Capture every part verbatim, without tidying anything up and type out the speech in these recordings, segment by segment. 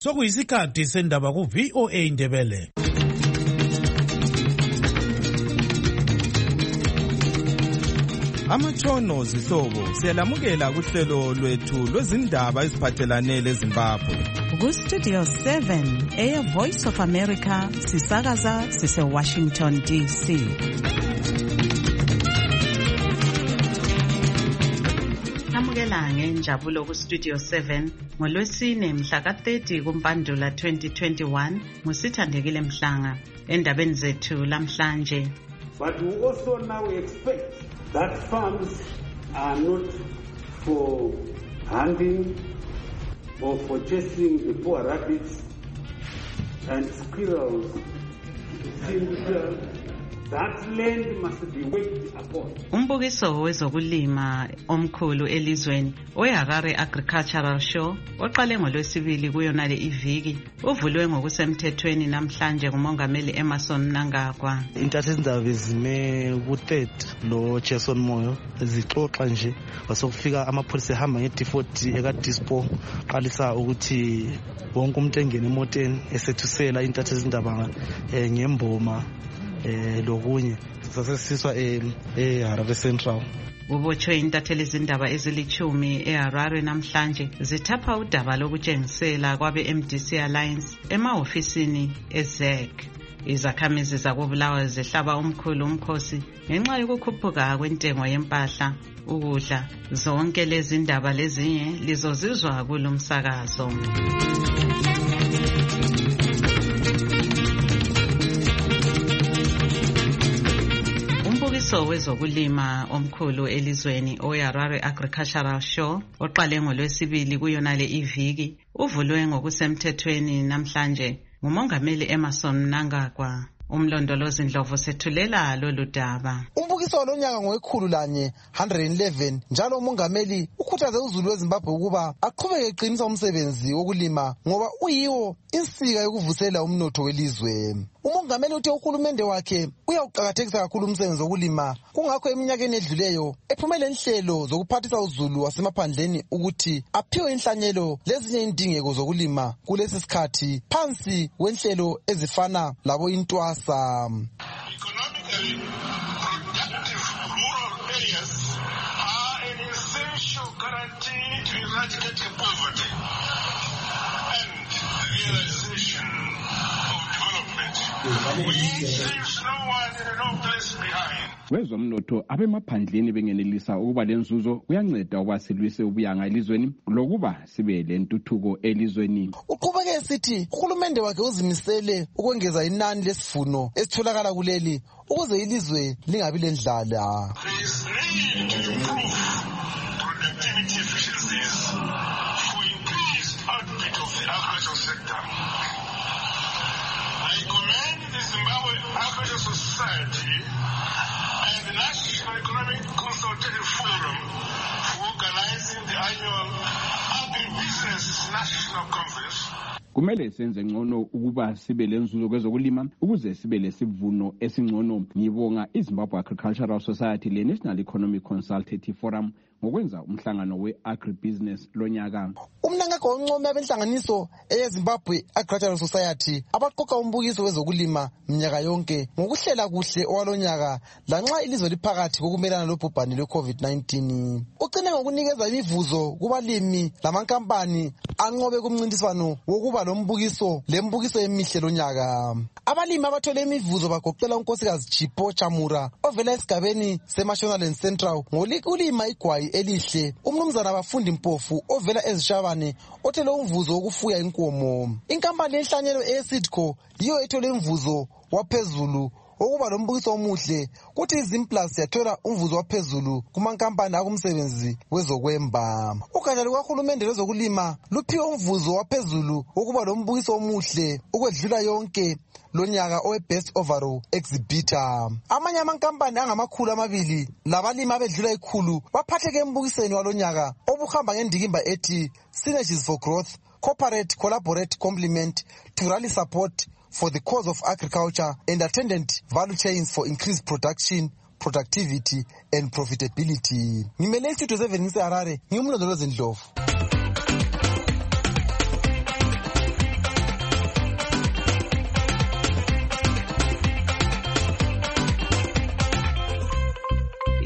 sokuyisikhathi sendaba ku V O A Indebele. Amatshono zihlobo siyalamukela kuhlelo lwethu lwezindaba eziphathelane leZimbabwe. Ku Studio seven, Air Voice of America, sisakaza sise Washington D C. Namukela ngenjabulo ku Studio seven ngolwesine mhla ka thirty kuMpandula twenty twenty-one ngusithandekile Mhlanga endabeni zethu lamhlanje. But we also now expect that farms are not for hunting or for chasing the poor rabbits and squirrels. That land must be worked upon. Umbukiso wezokulima omkhulu elizweni oHarare Agricultural Show oqale ngolwesibili kuyona le iviki uvulwe ngokusemthethweni namhlanje ngumongameli Emmerson Mnangagwa. Intathezindaba zime ku-third lo Jason Moyo zixoxa nje wasokufika amapholisa ehamba nge-default eka-dispo qalisa ukuthi wonke umuntu engene emoteni esethusela intathezindaba ngemboma eh lokunye sasesiswa eHarare Central. Ubotshwe intatheli izindaba ezilichumi eHarare namhlanje zithapha udaba lokutshengisela kwabe M D C Alliance emahofisini eZ E C. Izakhamizi zakobulawa zihlaba umkhulu umkhosi ngenxa yokukhuphuka kwentengo yempahla, ukudla. Zonke lezi ndaba lezinye lizozizwa kulomsakazo. Umbukiso wezokulima omkhulu elizweni oHarare Agricultural Show oqale ngolwesibili kuyona le iviki uvulwe ngokusemthethweni namhlanje ngumongameli Emmerson Mnangagwa. Umlondolozi Ndlovu sethulela lolu daba. Umbukiso lonyaka ngowekhulu lanye one hundred eleven njalo umongameli ukhuthaze uZulu weZimbabwe ukuba aqhubeke eqinisa umsebenzi wokulima ngoba uyiwo insika yokuvusela umnotho welizwe. Umongameli uthe uhulumende wakhe uyawuqakathekisa kakhulu umsebenzi wokulima, kungakho eminyakeni edluleyo ephumele inhlelo zokuphathisa uZulu wasemaphandleni ukuthi aphiwe inhlanyelo lezinye indingeko zokulima kulesi sikhathi phansi wenhlelo ezifana labo intwasa. Economically productive rural areas are an essential guarantee to eradicating poverty and the realization of development. We leave no one and no place behind. Kwezomnotho abemaphandleni bengenelisa ukuba lenzuzo kuyanceda ukuba silwise ubuyanga elizweni lokuba sibe lentuthuko elizweni. Uqhubeke esithi uhulumende wakhe uzimisele ukwengeza inani lesivuno esitholakala kuleli ukuze ilizwe lingabi lendlala. There is need to improve productivity efficiencies for increased output of the agricultural sector. I commend the Zimbabwe Agricultural Society and the National Economic Consultative Forum for organizing the annual Agribusiness National Conference. Kumele senze ngcono ukuba sibe lenzuzo kwezokulima ukuze sibe lesivuno esingcono. Ngibonga iZimbabwe Agricultural Society le National Economic Consultative Forum ngokwenza umhlangano we-agribusiness lonyaka. Umnangagwa onqome abenhlanganiso eyeZimbabwe Agricultural Society abaqoqa umbukiso wezokulima mnyaka yonke ngokuhlela kuhle owalonyaka lanxa ilizwe liphakathi kokumelana lobhubhane lwe-COVID nineteen. Ucine ngokunikeza imivuzo kubalimi lamankampani anqobe kumncintiswano wokuba lombukiso lembukiso emihle lonyaka. Abalimi abathole imivuzo bagoqela unkosikazi Chipho Chamura ovela esigabeni seMashonaland Central ngolikulima igwayi elihle, umnumzana abafundi Mpofu ovela eZishabane othele umvuzo wokufuya inkomo. Inkampani yenhlanyelo eSidco yiyo ethole umvuzo waphezulu okuba lombukiso omuhle, kuthi iZimplus yathola umvuzo waphezulu kumankampani akumsebenzi wezokwemba. Ugatsha lukahulumende lwezokulima luphiwe umvuzo waphezulu okuba lombukiso omuhle ukwedlula yonke lonyaka owe-Best Overall Exhibitor. Amanye amankampani angamakhulu amabili labalimi abedlula ikhulu baphatheke embukisweni walonyaka obuhamba ngendikimba ethi Synergies for Growth, Cooperate, Collaborate, Complement to rally support for the cause of agriculture and attendant value chains for increased production, productivity and profitability. Ngimele Studio seven ngise Harare, ngimlondolozi Ndlovu.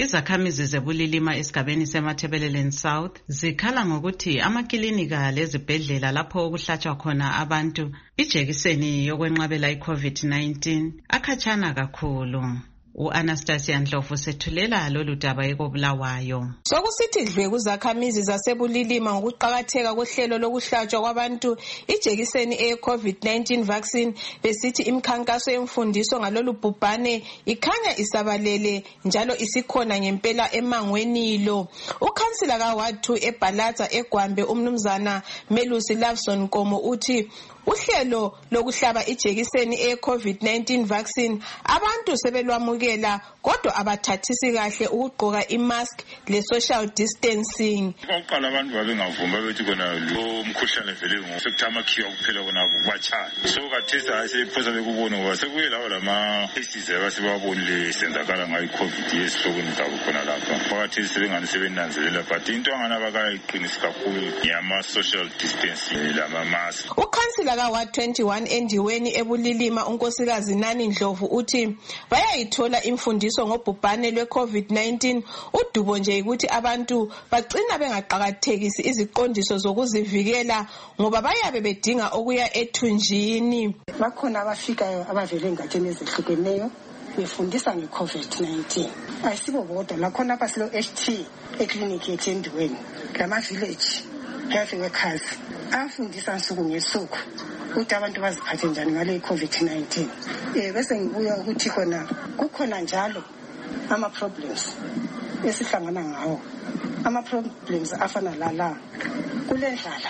Izakhamizi zebulilima esigabeni seMathebeleleni South zikhala ngokuthi amakilinika lezibhedlela lapho okuhlatshwa khona abantu ijekiseni yokwenqabela i-COVID nineteen akhatshana kakhulu. U-Anastasia Ndlovu sethulela lolu daba ekobulawayo. Sokusithi dlwe kuzakhamizi zasebulilima ngokuqakatheka kohlelo lokuhlatshwa kwabantu ijekiseni eye-COVID nineteen vaccine besithi imikhankaso yemfundiso ngalolu bhubhane ikhanya isabalele njalo isikhona ngempela emangweni lo. Ukhansila kaWard two eBhalatsa eGwambe umnumzana Melusi Loveson Nkomo uthi uhlelo lokuhlaba ijekiseni eye-COVID nineteen vaccine abantu sebelwamukela kodwa abathathisi kahle ukugqoka imask le-social distancing. Oqala abantu babengavuma bethi kona lo mkhuhlane vele ngosekutha amakhiwa kuphela kona kubachana. So kathesi ayisephosa bekubona ngoba sekuye lawo lama cases abasebabonile senzakala ngayo i-COVID yesihlokweni zabo khona lapha. Phakathesi sebengani sebenanzelela but into angana bakayiqinisi kakhulu ngiyama-social distancing lama-mask. Ukhansila kaWard twenty-one endiweni ebulilima unkosikazi Nani Ndlovu uthi bayayithola imfundiso ngobhubhane lwe-COVID nineteen udubo nje ukuthi abantu bagcina bengaqakathekisi iziqondiso zokuzivikela ngoba bayabe bedinga okuya ethunjini. Bakhona abafikayo abavele engatsheni ezehlukeneyo befundisa nge-COVID nineteen. Ayisibo bodwa lakhona apha silo H T ekliniki yethu endiweni lama-village health workers afundisa nsuku ngesuku ukuthi abantu baziphathe njani ngale COVID nineteen. Eh bese ngibuya ukuthi khona kukhona njalo ama problems esihlangana ngawo. Ama problems afana lala kulendlala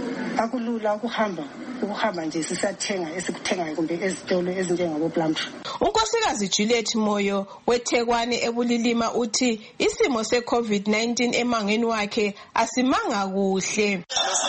akulula ukuhamba ukuhamba nje sisathenga esikuthengayo kumbe ezitolo ezinjengabo Plumtree. Unkosikazi Juliet Moyo weThekwani ebulilima uthi isimo se-COVID nineteen emangeni wakhe asimanga kuhle.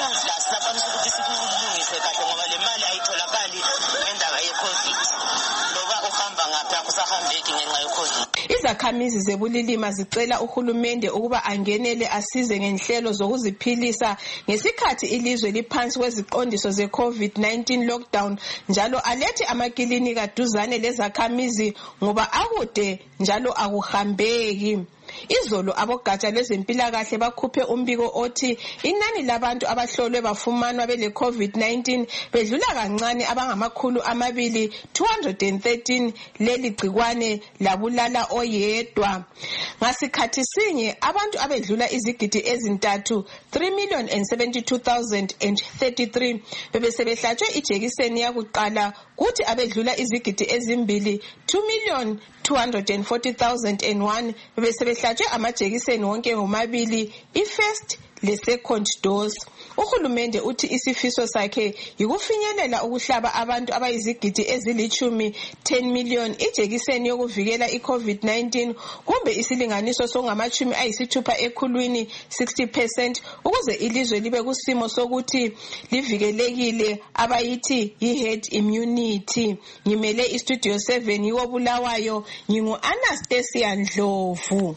Izakhamizi zebulilima zicela uhulumende ukuba angenele asize ngenhlelo zokuziphilisa ngesikhathi ilizwe liphansi kweziqondiso ze-COVID nineteen lockdown njalo alethe amakilinika duzane lezakhamizi ngoba akude njalo akuhambeki. Izolo abogatsha lezempilakahle bakhuphe umbiko othi inani labantu abahlolwe bafumanwa bele COVID nineteen bedlula kancane abangamakhulu amabili two hundred thirteen leli gcikwane labulala oyedwa. Ngasikhathi sinye abantu abedlula izigidi ezintathu three million seventy-two thousand thirty-three bebesebehlatshwe ijekiseni yakuqala kuthi abedlula izigidi ezimbili two million two hundred forty thousand one bebesebehlatshwe amajekiseni wonke womabili i-first le-second dose. Uhulumende uthi isifiso sakhe yikufinyelela ukuhlaba abantu abayizigidi ezilichumi ten million ijekiseni yokuvikela i-COVID nineteen kumbe isilinganiso songamachumi ayisithupha ekhulwini sixty percent ukuze ilizwe libe kusimo sokuthi livikelekile abayithi yi-herd immunity. Ngimele istudio seven yobulawayo ngingu-Anastasia Ndlovu.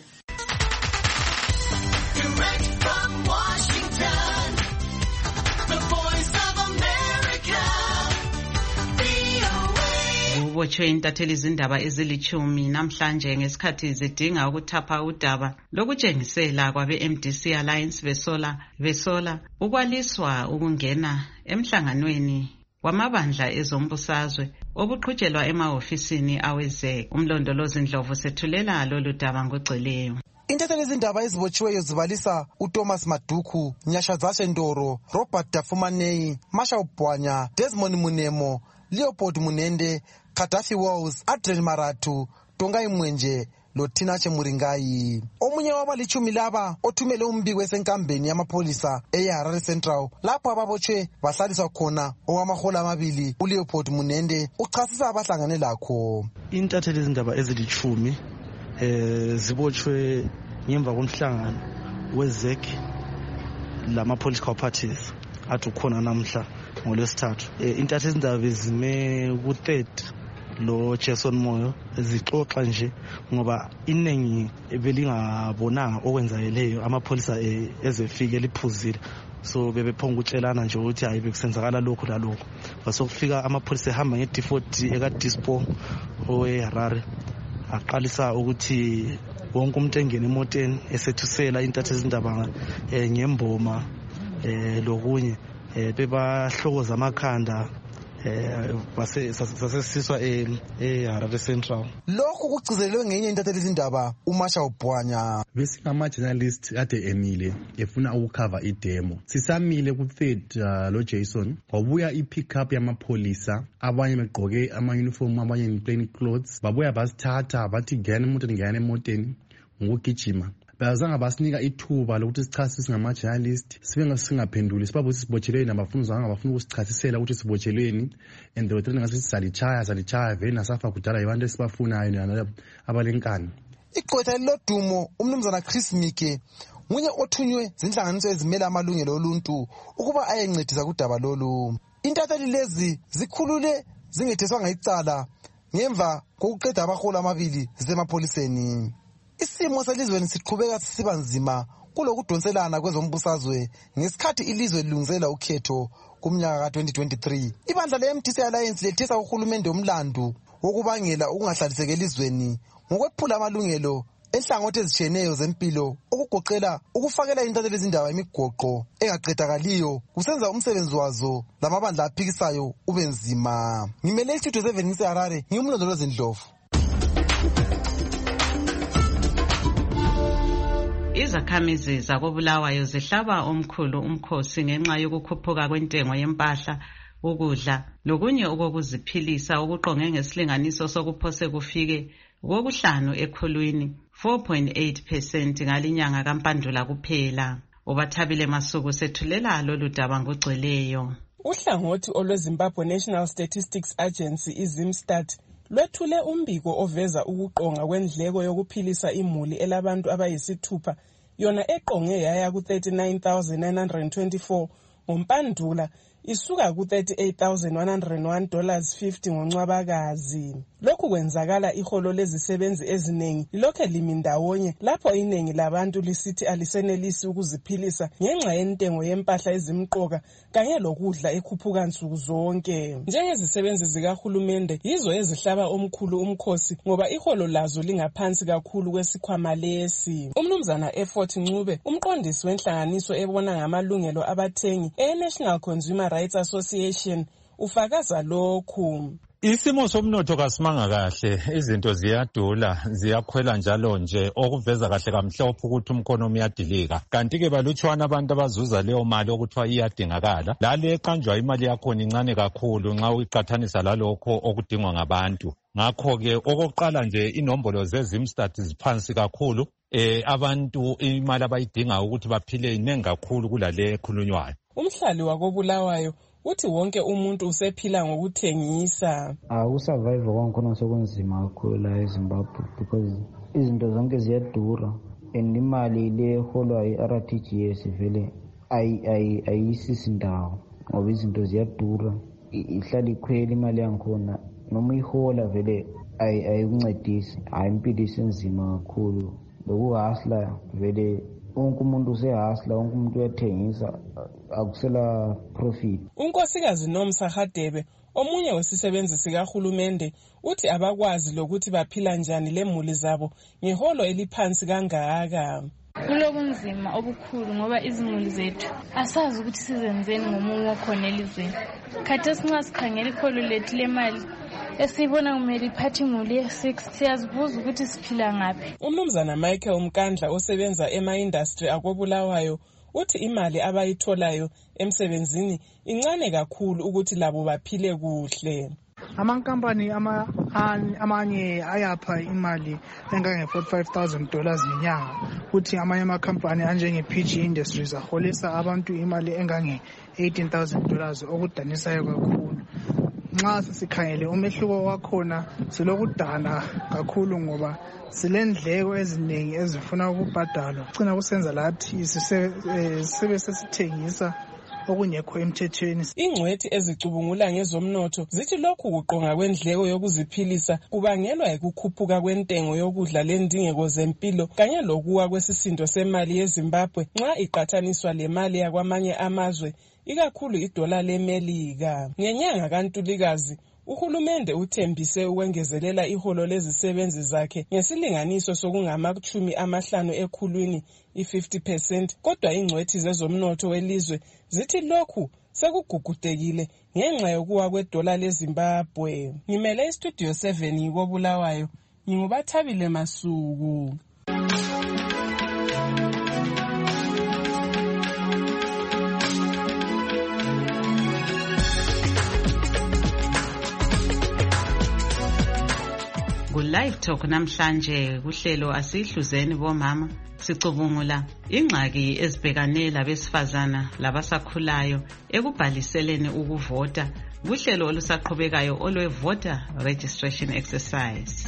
Ubotshwe intatheli izindaba ezilichumi namhlanje ngesikhathi zidinga ukuthapha udaba lokutshengisela kwabe-M D C Alliance besola besola ukwaliswa ukungena emhlanganweni wamabandla ezombusazwe obuqhutshelwa emahofisini aweze. Umlondolozi Ndlovu sethulela lolu daba ngogcweleyo. Intatheli izindaba ezibotshiweyo zibalisa uThomas Maduku, Nyashadzashe Ndoro, Robert Dafumanei, Masha Ubwanya, Desmond Munemo, Leopold Munende, Kadafi Walls, Adrian Maratu, Tongai Mwenje, Lotina Chemuringai. Omunye wabalichumi laba othumele umbiko esenkambeni yamapolisa eHarare Central lapho ababotshwe bahlaliswa khona owamahola amabili uLeopold Munende uchasisa abahlangane lakho. Intatheli izindaba ezilichumi eh zibotshwe ngemva komhlangano weZEC lama political parties athi ukhona namhla ngolwesithathu. Eh intatheli izindaba bezime ku-third lo Jason Moyo zixoxa nje ngoba inengi belingabonanga okwenzakeleyo amapholisa ezefike liphuzile so bebephonga ukutshelana nje ukuthi hayi bekusenzakala lokho lalokho basokufika amapholisa ehamba nge-D forty eka Dispo oweHarare aqalisa ukuthi wonke umuntu engene emoteni esethusela intatha ezindaba ngemboma lokunye bebahlokoza amakhanda base sasesiswa eHarare Central. Lokhu kugcizelelwe ngenye intatheli izindaba uMasha uBhwanya. Besingama journalist ade emile efuna ukucover idemo. Sisamile ku third lo Jason wabuya ipick up yamapholisa abanye begqoke ama uniform abanye in plain clothes babuya basithatha bathi ngene umuntu ngene emoteni ngokugijima. Bazanga basinika ithuba lokuthi sichasise singama journalist sibe ngasingaphenduli sibabuze sibothelweni nabafuna uzanga bafuna ukusichasisela ukuthi sibothelweni and the threat ngasithi salichaya salichaya vele nasafa kudala abantu esibafunayo nalabo abalenkani. Igqwetha lodumo umnumzana Chris Mike munye othunywe zinhlanganiso ezimela amalungelo oluntu ukuba ayencedisa kudaba lolu. Intatheli lezi zikhulule zingetheswanga icala ngemva kokuqeda abahola amabili zisemapholiseni. Isimo selizweni siqhubeka siba nzima kulokudonselana kwezombusazwe ngesikhathi ilizwe lilungisela ukhetho kumnyaka ka twenty twenty-three. Ibandla le-M D C Alliance lethesa uhulumende omlando wokubangela ukungahlaliseki elizweni ngokwephula amalungelo enhlangothi ezitshiyeneyo zempilo okugoqela ukufakela intatheli izindaba imigoqo engaqedakaliyo kusenza umsebenzi wazo lamabandla aphikisayo ube nzima. Ngimele istudio seven ngiseHarare ngimlondolozi Ndlovu. Izakhamizi zakobulawayo zihlaba omkhulu umkhosi ngenxa yokukhuphuka kwentengo yempahla, ukudla lokunye okokuziphilisa okuqonge ngesilinganiso sokuphose kufike kokuhlanu ekhulwini four point eight percent ngalinyanga kaMpandula kuphela. Ubathabile Masuku sethulela lolu daba ngogcweleyo. Uhlangothi olweZimbabwe National Statistics Agency iZimstat lwethule umbiko oveza ukuqonga kwendleko yokuphilisa imuli elabantu abayisithupha yona eqonge yaya ku thirty-nine thousand nine hundred twenty-four ngoMpandula isuka ku thirty-eight thousand one hundred one dollars fifty ngoNcwabakazi. Lokhu kwenzakala iholo lezisebenzi eziningi lokho limi ndawonye lapho iningi labantu lisithi alisenelisi ukuziphilisa ngenxa yentengo yempahla ezimqoka kanye lokudla ekhuphuka nsuku zonke. Njengezisebenzi zikahulumende yizo ezihlaba omkhulu umkhosi ngoba iholo lazo lingaphansi kakhulu kwesikhwama lesi. Umnumzana Effort Ncube umqondisi wenhlanganiso ebona ngamalungelo abathengi e-National Consumer Rights Association ufakaza lokhu. Isimo somnotho kasimanga kahle, izinto ziyadula, ziyakhwela njalo nje okuveza kahle kamhlophe ukuthi umkhonomi uyadilika. Kanti ke balutshwana abantu abazuza leyo mali okuthiwa iyadingakala. Lale eqanjwa imali yakho incane kakhulu nxa uyiqathanisa lalokho okudingwa ngabantu. Ngakho ke okokuqala nje inombolo zeZimstat ziphansi kakhulu. Eh abantu imali abayidinga ukuthi baphile inengi kakhulu kulale ekhulunywayo. Umhlali wakobulawayo uthi wonke umuntu usephila ngokuthengisa. Ah usurvive kwankhona sokunzima kakhulu la eZimbabwe because izinto zonke ziyadura and imali le holwa i-R T G S vele ayi ayisisi ndawo ngoba izinto ziyadura ihlala ikhwela imali yankhona noma ihola vele ayikuncedisi hayi impilo isenzima kakhulu lokuhasla vele wonke umuntu usehasla wonke umuntu uyathengisa akusela profit. Unkosikazi Nomsa Hadebe omunye wesisebenzi sikahulumende uthi abakwazi lokuthi baphila njani lemuli zabo ngeholo eliphansi kangaka. Kulobunzima obukhulu ngoba izimuli zethu asazi ukuthi sizenzeni ngomunye okhona elizweni. Khathesi nxa sikhangela iholo lethu lemali esibona kumele iphathi imuli ye-six siyazibuza ukuthi siphila ngaphi. Umnumzana Michael Mkandla osebenza ema-industry akobulawayo uthi imali abayitholayo emsebenzini incane kakhulu ukuthi labo baphile kuhle. Amankampani amanye ayapha imali engange forty-five thousand dollars ngenyanga kuthi amanye amakhampani anjenge P G Industries aholisa abantu imali engange eighteen thousand dollars okudanisayo kakhulu. Nxa sikhangele umehluko wakhona silokudana kakhulu ngoba silendleko eziningi ezifuna ukubhadalwa. Cina kusenza lathi sibe sesithengisa okungekho emthethweni. Ingcwethi ezicubungula ngezomnotho zithi lokhu kuqonga kwendleko yokuziphilisa kubangelwa ukukhuphuka kwentengo yokudla lendingeko zempilo kanye lokuwa kwesisindo semali yeZimbabwe nxa iqathaniswa lemali yakwamanye amazwe ikakhulu idola leMelika. Ngenyanga kaNtulikazi uhulumende uthembise ukwengezelela iholo lezisebenzi zakhe ngesilinganiso sokungamachumi amahlanu ekhulwini i-fifty percent, kodwa ingcwethi zezomnotho welizwe zithi lokhu sekugugudekile ngenxa yokuwa kwedola leZimbabwe. Ngimele istudio seven koBulawayo, ngingubathabile Masuku. Ku-Live Talk namhlanje kuhlelo asihluzeni bomama sicubungula ingxaki ezibhekane labesifazana labasakhulayo ekubhaliseleni ukuvota kuhlelo olusaqhubekayo olwe-Voter Registration Exercise.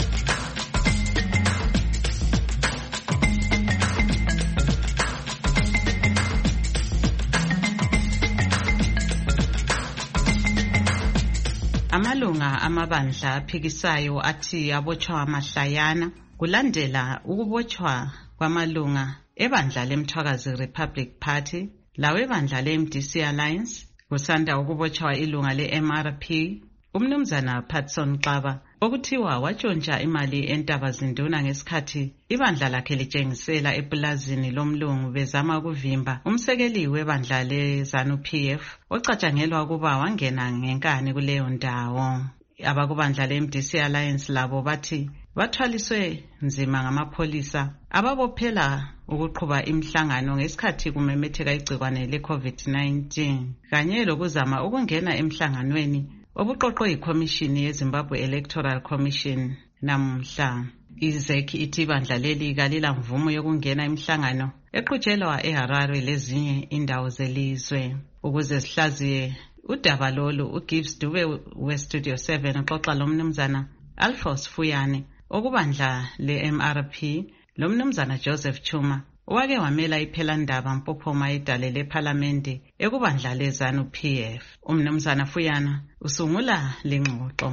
Amalunga amabandla aphikisayo athi abotshwa amahlayana kulandela ukubotshwa kwamalunga ebandla lemthwakazi Republic Party lawebandla le-M D C Alliance kusanda ukubotshwa ilunga le-M R P umnumzana Patson Xaba okuthiwa watshontsha imali eNtabazinduna ngesikhathi ibandla lakhe litshengisela epulazini lomlungu bezama ukuvimba umsekeli webandla le-ZANU P F ocatshangelwa ukuba wangena ngenkani kuleyo ndawo. Abakubandla le-M D C Alliance labo bathi bathwaliswe nzima ngamapholisa ababophela ukuqhuba imihlangano ngesikhathi kumemetheka igcikwane le-COVID nineteen kanye lokuzama ukungena emhlanganweni obuqoqwe yiKhomishini yeZimbabwe Electoral Commission namhla. I-ZEC ithi ibandla leli kalila mvumo yokungena imihlangano eqhutshelwa eHarare lezinye indawo zelizwe. Ukuze sihlaziye udaba lolu, uGibbs Dube weStudio seven uxoxa lomnumzana Alphonse Fuyane okubandla le-M R P lomnumzana Joseph Chuma owake wamela iphelandaba Mpophoma idale lePhalamende ekubandla le-ZANU P F. Umnumzana Fuyana usungula lengxoxo.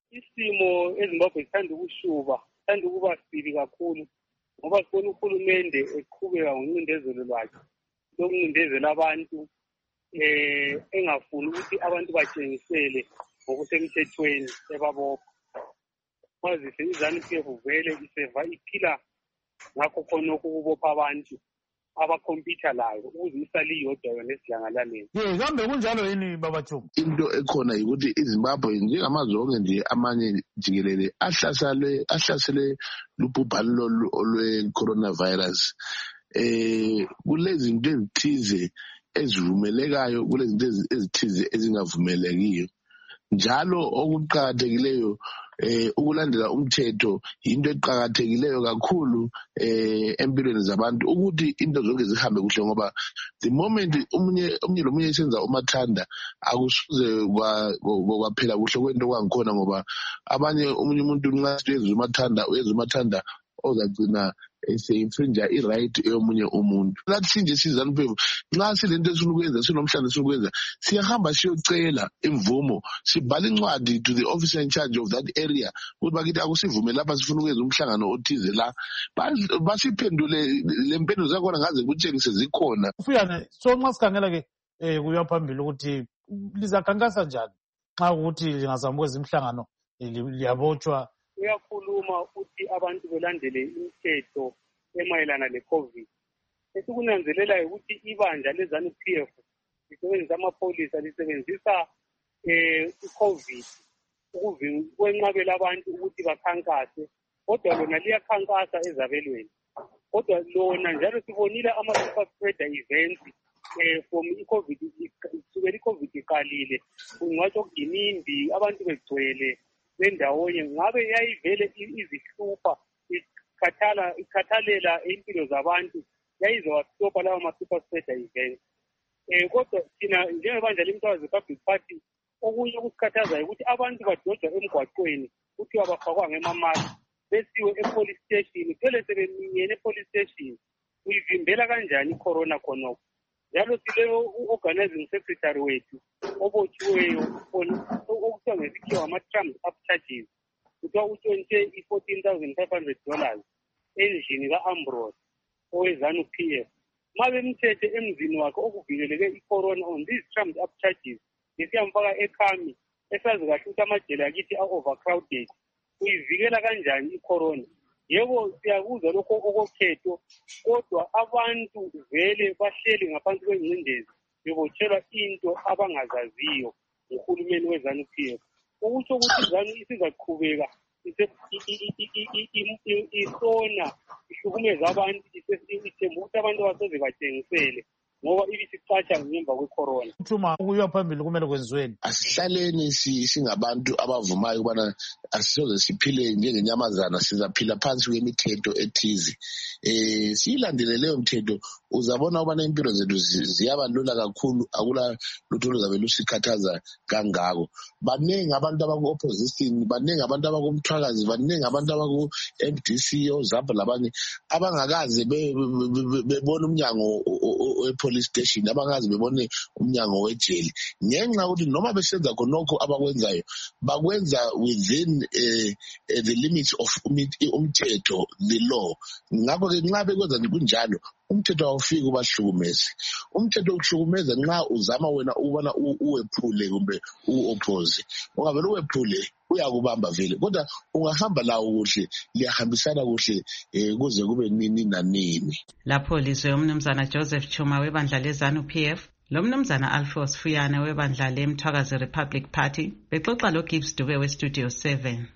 Isimo eZimbabwe sithanda ukushuba, sithanda ukuba sibi kakhulu ngoba sibona uhulumende eqhubeka ngoncindezelo lwakhe lokuncindezela abantu eh engafuni ukuthi abantu batshengisele ngokusemthethweni ebabopha. Kwazise iZANU P F vele iseva iphila ngakho khona ukubopha abantu abakhompyutha layo ukuze isali yodwa yona esidlangalaleni. Ye kambe kunjalo yini baba Chuma? Into ekhona ukuthi iZimbabwe njengamazwe onke nje amanye jikelele ahlasele ahlasele lubhubhane olwe coronavirus. Eh kulezi zinto ezithize ezivumelekayo kulezi zinto ezithize ezingavumelekiyo. Njalo okuqhakathekileyo eh ukulandela umthetho into eqhakathekileyo kakhulu eh empilweni zabantu ukuthi into zonke zihambe kuhle ngoba the moment umunye umunye lomunye esenza umathanda akusuze kwaphela kuhle kwento kwangikhona ngoba abanye umunye umuntu nxa siyenza umathanda uyenza umathanda ozagcina eseyinfrinja i-right yomunye umuntu. Lathi sinje sizana mphemvu nxa silento esinukwenza sinomhlanje sinukwenza siyahamba siyocela imvumo sibhala incwadi to the officer in charge of that area ukuthi bakithi akusivume lapha sifuna ukwenza umhlangano othize la basiphendule lempendulo zakhona ngaze kutshengise zikhona. Ufuyane so nxa sikhangela ke eh kuya phambili ukuthi lizakhankasa njani xa ukuthi lingazama ukwenza imhlangano liyabotshwa. Uyakhuluma ukuthi abantu belandele imithetho emayelana le-COVID. Esikunanzelela ukuthi ibandla le-ZANU P F lisebenzisa amapholisa lisebenzisa eh i-COVID ukwenqabela abantu ukuthi bakhankase, kodwa lona liyakhankasa ezabelweni. Kodwa lona njalo sibonile ama-super spreader events eh from i-COVID kusukela i-COVID iqalile kungcwatshwa okuginimbi abantu begcwele bendawonye ngabe yayivele izihlupha ikhathala ikhathalela impilo zabantu yayizowastopha lawo ma-super spreader events. Eh kodwa thina njengebandla lemthwakazi Republic Party okunye okusikhathazayo ukuthi abantu badojwa emgwaqweni kuthiwa bafakwanga emamaki besiwe e-police station phele sebeminyene e-police station uyivimbela kanjani i-corona khonokho. Njalo sile u-organizing secretary wethu obotshiweyo okuthiwa ngesikhiwa ama-Trump up charges kuthiwa utshontshe i-fourteen thousand five hundred dollars endlini ka-Ambrose owe-ZANU P F. Ma bemthethe emzini wakhe okuvikeleke i-corona on these Trump up charges besiyamfaka ekhami esazi kahle ukuthi amajele akithi a-overcrowded uyivikela kanjani i-corona. Yebo siyakuzwa lokho okokhetho, kodwa abantu vele bahleli ngaphansi kwengcindezi bebotshelwa into abangazaziyo nguhulumeni we-ZANU P F. Ukusho ukuthi iZANU isizaqhubeka isona ihlukumeza abantu ithemba ukuthi abantu basoze batshengisele ngoba ibisicatsha ngemva kwe-corona. Uthuma ukuya phambili kumele kwenziweni. Asihlaleni singabantu abavumayo ukubana asisoze siphile njengenyamazana, sizaphila phansi kwemithetho ethize. Eh siyilandele leyo mthetho uzabona ukubana impilo zethu ziyaba lula kakhulu, akula lutho luzabe lusikhathaza kangako. Baningi abantu abaku-opposition, baningi abantu abakumthwakazi, baningi abantu abaku-M D C ozapha labanye abangakaze bebona umnyango we-police station, abangazi bebone umnyango wejeli, ngenxa ukuthi noma besenza khonokho abakwenzayo bakwenza within uh, uh, the limits of umthetho, the law. Ngakho ke nxa bekwenza kunjalo umthetho awufiki ubahlukumeze. Umthetho ukuhlukumeza nxa uzama wena ubona uwephule kumbe u-oppose, ungavele uwephule uyakubamba vele, kodwa ungahamba lawo kuhle, liyahambisana kuhle kuze kube nini nanini. Lapho lizwe umnumzana Joseph Chuma webandla leZANU P F lo mnumzana Alphonse Fuyane webandla leMthwakazi Republic Party bexoxa lo Gibbs Dube weStudio seven.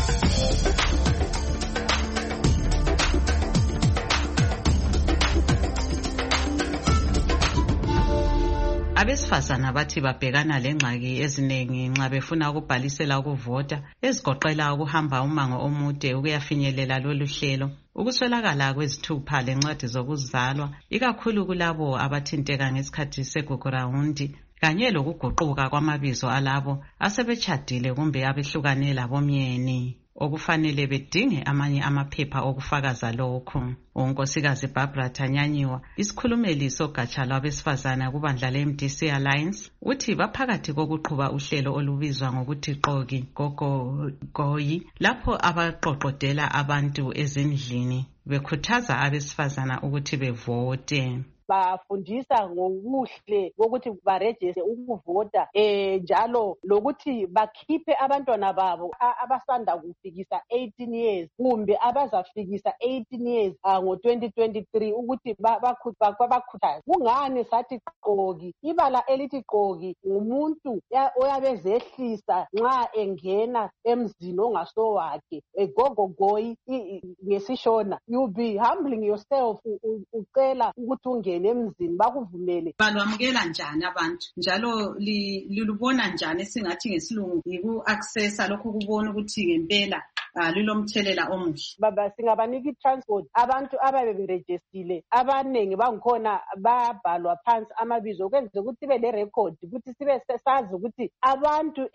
Abesifazana bathi babhekana lengxaki eziningi nxa befuna ukubhalisela ukuvota, ezigoqela ukuhamba umango omude ukuyafinyelela lolu hlelo, ukuswelakala kwezithupha lencwadi zokuzalwa ikakhulu kulabo abathinteka ngesikhathi segugurawundi, kanye lokuguquka kwamabizo alabo asebetshadile kumbe abehlukane labomyeni okufanele bedinge amanye amaphepha okufakaza lokho. Unkosikazi Barbara Tanyanyiwa, isikhulumeli sogatsha lwabesifazana kubandla le-M D C Alliance, uthi baphakathi kokuqhuba uhlelo olubizwa ngokuthi Qogi Gogo Goyi, lapho abaqoqodela abantu ezindlini bekhuthaza abesifazana ukuthi bevote. Bafundisa ngokuhle ukuthi barejiste ukuvota eh njalo lokuthi bakhiphe abantwana babo abasanda kufikisa eighteen years kumbe abazafikisa eighteen years ngo twenty twenty-three ukuthi bakhuthaze. Kungani sathi Qogi? Ibala elithi Qogi umuntu oyabezehlisa nxa engena emzini ongasowakhe. Gogo Goyi ngesishona, you be humbling yourself, ucela ukuthi unge emzini bakuvumele. Balwamukela njani abantu njalo lilubona njani singathi ngesilungu yiku-accessa lokho kubona ukuthi ngempela lilomthelela omuhle? Baba singabanika i-transport abantu ababeberejistile abaningi bangikhona babhalwa phansi amabizo ukwenza ukuthi sibe le-record ukuthi sibe sazi ukuthi abantu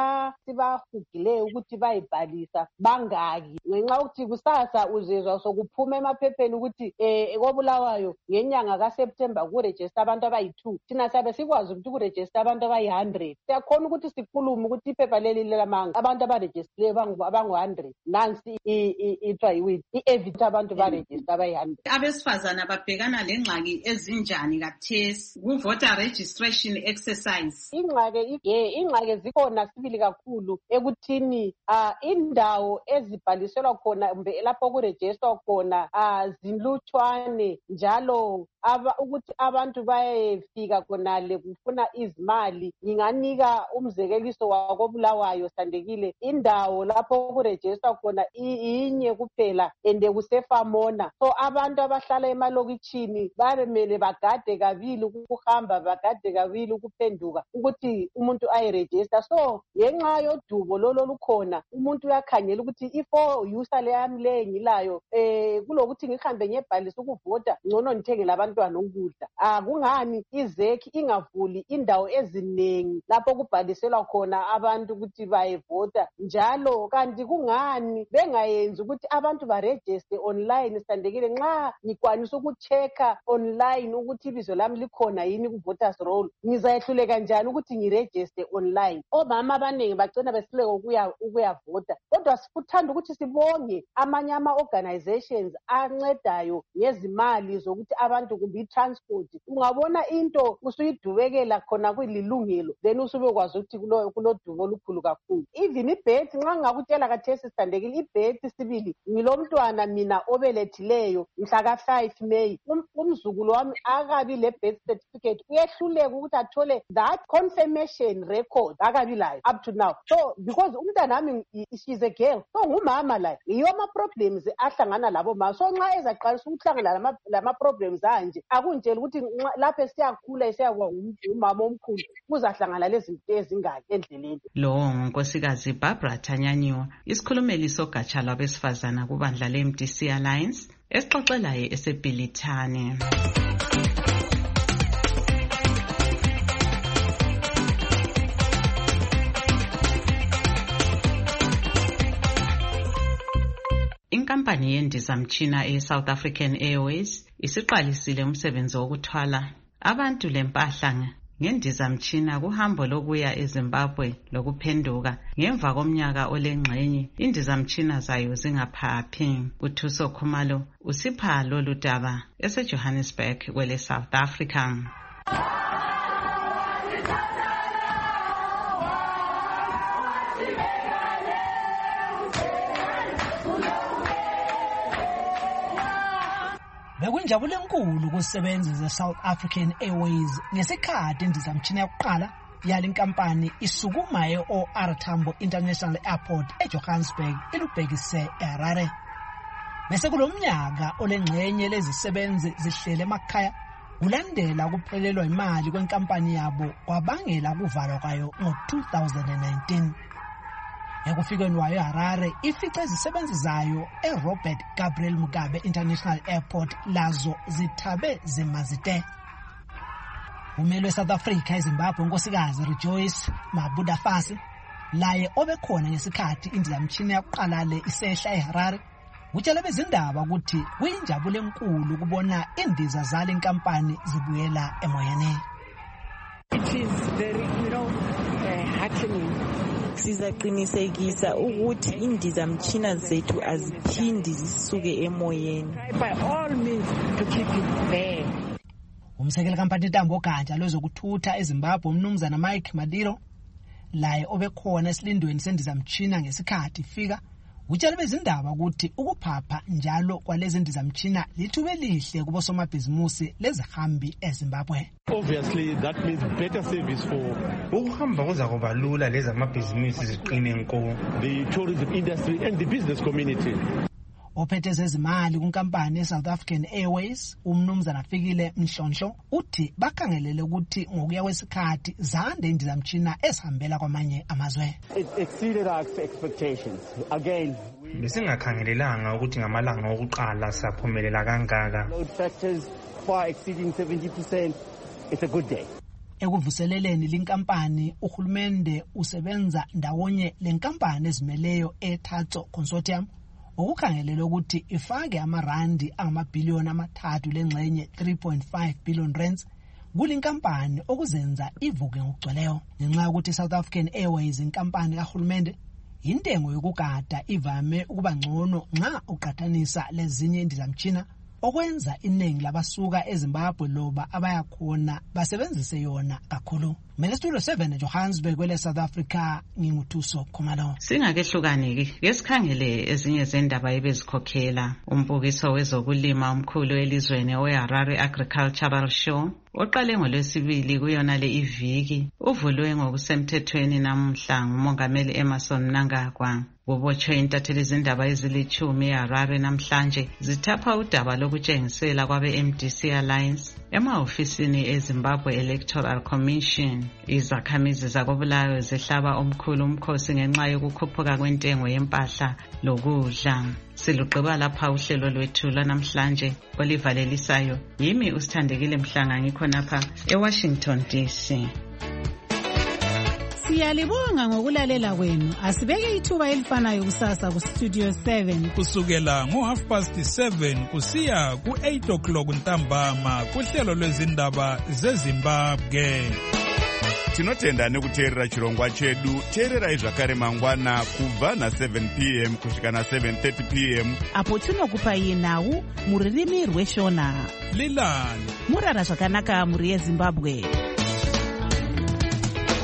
esibahugileyo ukuthi bayibhalisa bangaki, ngenxa ukuthi kusasa uzezwa sokuphuma emaphepheni ukuthi um koBulawayo ngenyanga kaSeptember kurejista abantu abayi-two, thina sabe sikwazi ukuthi kurejista abantu abayi-hundred. Siyakhona ukuthi sikhulume ukuthi iphepha leli lamanga abantu abarejistileyo abangu-hundred. Nansi ithiwa yiwini i-evidence abantu barejista abayi-hundred. Abesifazana babhekana lengxaki ezinjani kathesi ku-voter registration exercise? Ingxaki ingxaki zikhona sibili kakhulu ekuthini indawo ezibhaliselwa khona kumbe lapho kurejistwa khona zinlutshwane njalo aba ukuthi abantu bayefika khonale kufuna izimali. Nginganika umzekeliso wakoBulawayo Sandekile, indawo lapho kurejistwa khona inye kuphela ende kusefamona, so abantu abahlala emalokitshini babemele bagade kabili ukuhamba bagade kabili ukuphenduka ukuthi umuntu ayirejista. So ngenxa yodubo lolo lukhona umuntu uyakhangela ukuthi ifo user leyami le ngilayo eh kulokuthi ngihambe ngebhalisa ukuvota ngcono ngithengele abantwana ukudla. Ah kungani izeki ingavuli indawo ezinengi lapho kubhaliselwa khona abantu ukuthi bayevota njalo, kanti kungani kungani bengayenzi ukuthi abantu baregister online Sithandekile nxa ngikwanisa ukuchecka online ukuthi ibizo lami likhona yini ku voters roll ngizayehluleka kanjani ukuthi ngiregister online. Omama abaningi bagcina besileke ukuya ukuyavota kodwa sikuthanda ukuthi sibonge amanye ama organizations ancedayo ngezimali zokuthi abantu kumbe transport. Ungabona into usuyidubekela khona kuyilungelo then usubekwazi ukuthi kulo kulodumo olukhulu kakhulu. Even ibhethi nxa ngakutshela kathesi Sithandekile ibhethi sibili ngilomntwana mina obelethileyo mhla ka five May umzukulu wami akabi le birth certificate uyehluleka ukuthi athole that confirmation record akabi layo up to now. So because umntana nami she's a girl so ngumama la yiyo ama problems ahlangana labo mama. So nxa ezaqalisa ukuhlangana lama lama problems anje akuntshela ukuthi lapho siyakhula siyakuba umama omkhulu kuzahlangana lezi zinto ezingaki endleleni. Lo nkosikazi Barbara Thanyanyiwa isikhulumeli sogatsha lwabesifazana kubandla le M D C Alliance esixoxelayo eseBhilithane. Inkampani yendizamtshina e-South African Airways isiqalisile umsebenzi wokuthwala abantu lempahla ngendizamtshina kuhambo lokuya eZimbabwe lokuphenduka ngemva komnyaka olengxenye indizamtshina zayo zingaphaphi. uThuso Khumalo usipha lolu daba eseJohannesburg kwele South Africa. Bekunjabule enkulu kusebenzi ze-South African Airways ngesikhathi indizamtshina yokuqala yale nkampani isukuma e-O R Tambo International Airport eJohannesburg ilubhekise eHarare. Bese kulomnyaka olengxenye lezisebenzi zihlele emakhaya kulandela ukuphelelwa imali kwenkampani yabo kwabangela kuvalwa kwayo ngo two thousand nineteen. Ekufikeni wayo eHarare ifice izisebenzi zayo eRobert Gabriel Mugabe International Airport lazo zithabe zemazite. Umelo weSouth Africa eZimbabwe unkosikazi Rejoice Mabudafasi laye obekhona ngesikhathi indizamtshina yokuqala le isehla eHarare utshela bezindaba ukuthi kuyinjabulo enkulu ukubona indiza zale inkampani zibuyela emoyeni. It is very, you know, uh, heartening. Sizaqinisekisa ukuthi indizamtshina zethu aziphindi zisuke emoyeni. By all means to keep it there. Umsekeli kampani Ntambo Ganja lozokuthutha eZimbabwe umnumzana Mike Madiro laye obekhona esilindweni sendizamtshina ngesikhathi ifika utshela bezindaba ukuthi ukuphapha njalo kwalezi ndizamtshina lithuba elihle kubo somabhizimusi lezihambi eZimbabwe. Obviously that means better service for ukuhamba kuza kuba lula lezi amabhizimusi ziqine nko the tourism industry and the business community. Ophethe zezimali kunkampani yeSouth African Airways umnumzana Fikile Mhlonhlo uthi bakhangelele ukuthi ngokuya kwesikhathi zande indizamtshina esihambela kwamanye amazwe. It exceeded our expectations. Again, besingakhangelelanga ukuthi ngamalanga okuqala saphumelela kangaka. Load factors far exceeding seventy percent. It's a good day. Ekuvuseleleni linkampani uhulumende usebenza ndawonye lenkampani ezimeleyo eThatso Consortium ukukhangelela ukuthi ifake amarandi amabhiliyoni amathathu lengxenye three point five billion rands kulinkampani okuzenza ivuke ngokugcweleyo. Ngenxa yokuthi South African Airways inkampani kahulumende intengo yokugada ivame ukuba ngcono nxa uqhathanisa lezinye indizamtshina okwenza iningi labasuka eZimbabwe loba abayakhona basebenzise yona kakhulu. Minister seven Johannesburg kwele South Africa nginguthuso Khumalo. Singakehlukani ke ngesikhangele ezinye zendaba ebezikhokhela umbukiso wezokulima omkhulu elizweni weHarare Agricultural Show oqale ngolwesibili kuyona le iviki uvulwe ngokusemthethweni namhla ngumongameli Emmerson Mnangagwa. Ubotshwe intatheli zindaba ezilithumi eHarare namhlanje zithapha udaba lokutshengisela kwabe M D C Alliance emahofisini eZimbabwe Electoral Commission. Izakhamizi zakobulawayo zihlaba omkhulu umkhosi ngenxa yokukhuphuka kwentengo yempahla lokudla. Siluqeba lapha uhlelo lwethu lwanamhlanje olivalelisayo yimi uSithandekile Mhlanga ngikhonapha eWashington D C. Siyalibonga ngokulalela kwenu. Asibeke ithuba elifanayo kusasa ku Studio seven. Kusukela ngo half past seven kusiya ku eight o'clock ntambama kuhlelo lwezindaba zeZimbabwe. Tinotenda nekuteerera chirongwa chedu. Teererai zvakare mangwana kubva na seven p m kusvika na seven thirty p m apo tinokupai nhau muririmi rweshona. Lilani murara zvakanaka muri yeZimbabwe.